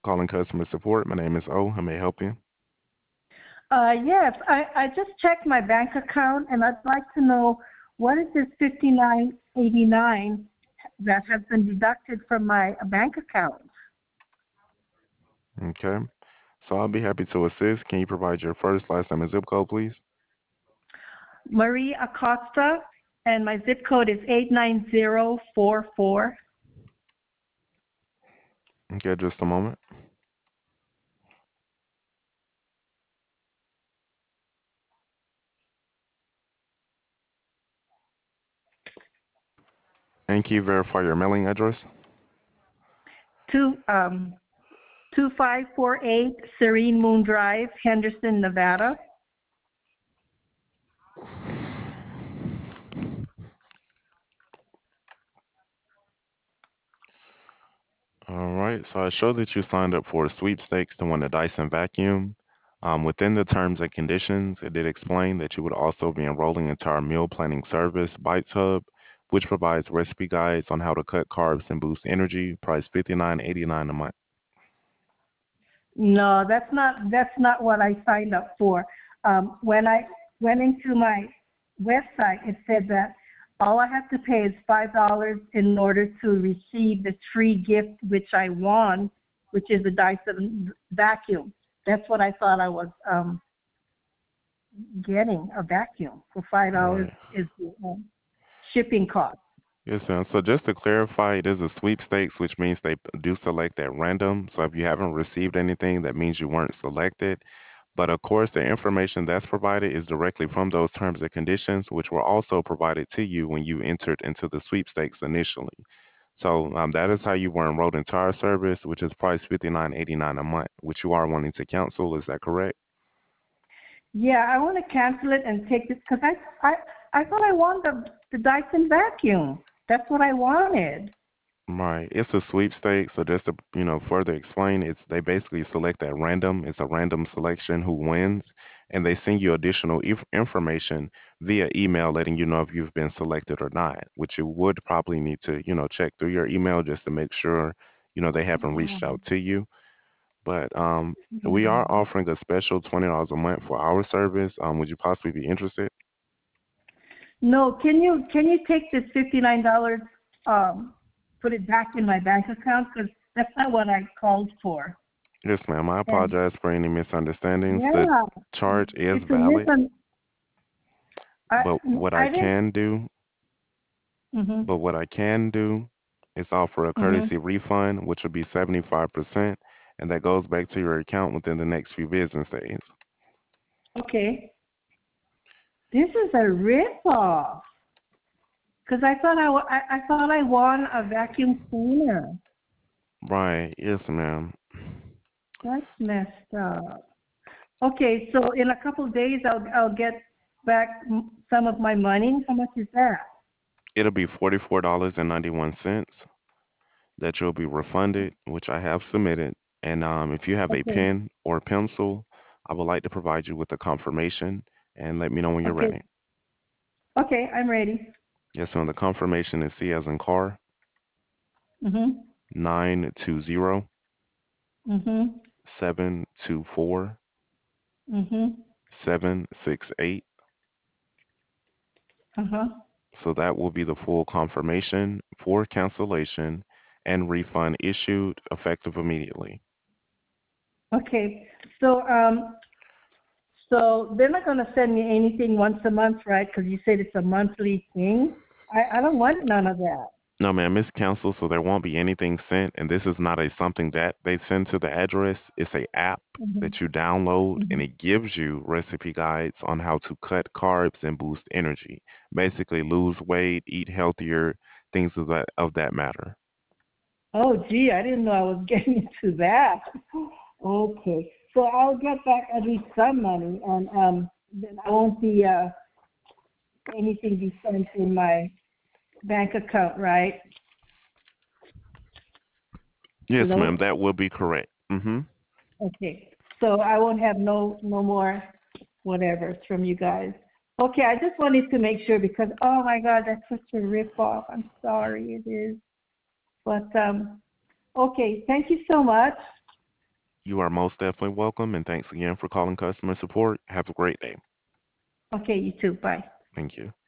Calling customer support. My name is O. How may I help you? Yes, I just checked my bank account and I'd like to know what is this 5989 that has been deducted from my bank account. Okay. So I'll be happy to assist. Can you provide your first, last name, and zip code, please? Marie Acosta, and my zip code is 89044. Okay, just a moment. And can you verify your mailing address? Two, 2548 Serene Moon Drive, Henderson, Nevada. All right. So I show that you signed up for a sweepstakes to win a Dyson vacuum. Within the terms and conditions, it did explain that you would also be enrolling into our meal planning service, Bites Hub, which provides recipe guides on how to cut carbs and boost energy, price $59.89 a month. No, that's not what I signed up for. When I went into my website, it said that all I have to pay is $5 in order to receive the free gift which I won, which is a Dyson vacuum. That's what I thought I was getting, a vacuum for $5 Right. is the shipping cost. Yes, ma'am. So just to clarify, it is a sweepstakes, which means they do select at random. So if you haven't received anything, that means you weren't selected. But of course, the information that's provided is directly from those terms and conditions, which were also provided to you when you entered into the sweepstakes initially. So that is how you were enrolled into our service, which is priced $59.89 a month, which you are wanting to cancel. Is that correct? Yeah, I want to cancel it and take this because I thought I wanted the Dyson vacuum. That's what I wanted. Right. It's a sweepstakes. So just to further explain, it's they basically select at random. It's a random selection who wins, and they send you additional information via email letting you know if you've been selected or not. Which you would probably need to check through your email just to make sure they haven't reached out to you. But we are offering a special $20 a month for our service. Would you possibly be interested? No, can you take this $59, put it back in my bank account because that's not what I called for. Yes, ma'am. I And apologize for any misunderstandings. The yeah, charge is it's a valid. I But what I I didn't. can do, Mhm. but what I can do is offer a Mhm. courtesy refund, which would be 75%, and that goes back to your account within the next few business days. Okay. This is a rip-off because I thought I won a vacuum cleaner. Right. Yes, ma'am. That's messed up. Okay, so in a couple of days I'll get back some of my money. How much is that? It'll be $44.91 that you'll be refunded, which I have submitted. And if you have a Okay. pen or pencil, I would like to provide you with a confirmation and let me know when you're Okay. ready. Okay, I'm ready. Yes, ma'am. The confirmation is C as in car, Mhm. 920 Mhm. 724 Mhm. 768. Uh-huh. So that will be the full confirmation for cancellation and refund issued effective immediately. Okay. So so they're not going to send me anything once a month, right? Because you said it's a monthly thing. I don't want none of that. No, ma'am, it's canceled, so there won't be anything sent. And this is not a something that they send to the address. It's a app that Mhm. you download, and Mhm. it gives you recipe guides on how to cut carbs and boost energy. Basically, lose weight, eat healthier, things of that matter. Oh, gee, I didn't know I was getting into that. Okay. So I'll get back at least some money, and then I won't be anything be sent in my bank account, right? Yes, ma'am, Hello? that will be correct. Okay. So I won't have no more whatever from you guys. Okay, I just wanted to make sure because oh my God, that's such a rip off. I'm sorry it is. But okay, thank you so much. You are most definitely welcome, and thanks again for calling customer support. Have a great day. Okay, you too. Bye. Thank you.